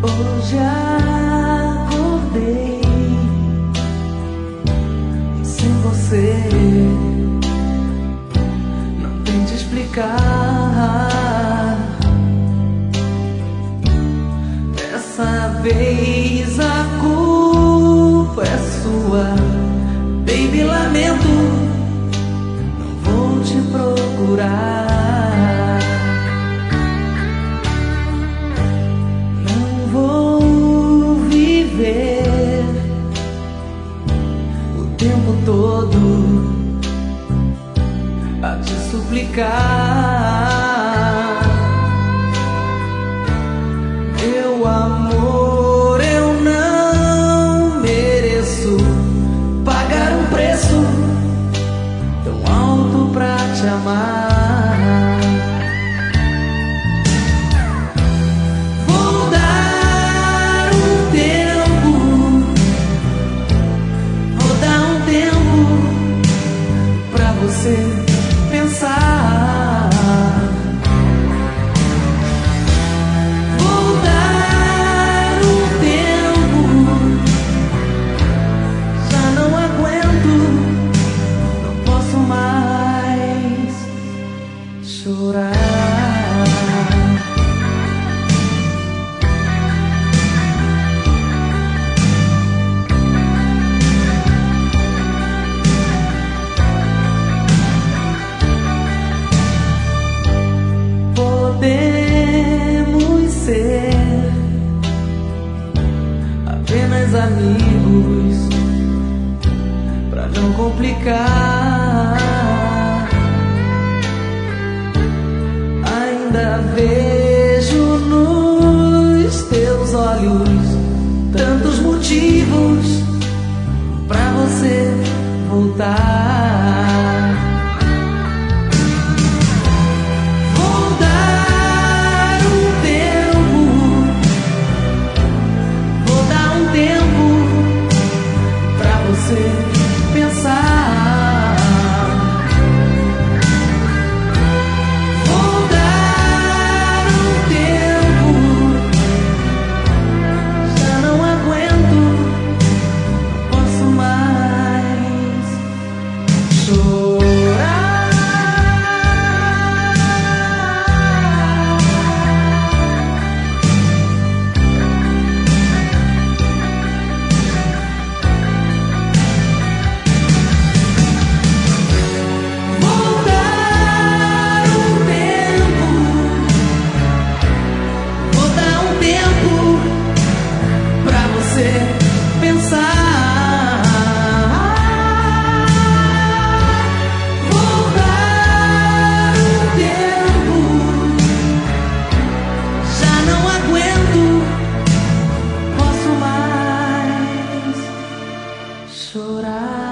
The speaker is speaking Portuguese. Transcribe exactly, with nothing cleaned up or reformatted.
Hoje acordei sem você, não tente explicar. Dessa vez a culpa é sua, baby, lamento, não vou te procurar. O tempo todo a te suplicar. Meu amor, eu não mereço pagar um preço tão alto pra te amar. Você pensar, vou dar um tempo, já não aguento, não posso mais chorar. Podemos ser apenas amigos, pra não complicar. Ainda vejo nos teus olhos tantos motivos pra você voltar. Pensar, vou dar um tempo, já não aguento, não posso mais chorar. Pensar, vou dar um tempo, já não aguento, posso mais chorar.